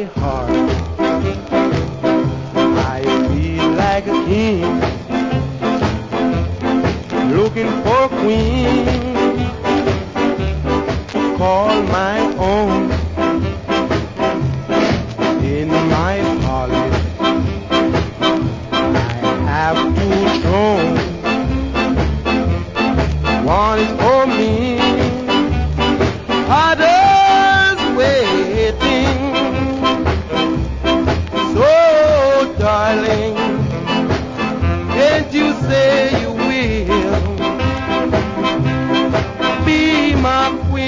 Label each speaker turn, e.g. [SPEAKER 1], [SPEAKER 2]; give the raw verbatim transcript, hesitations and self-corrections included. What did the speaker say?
[SPEAKER 1] heart I feel like a king, looking for a queen to call my own. In my heart I have two thrones. One is for me, others waiting. So, darling,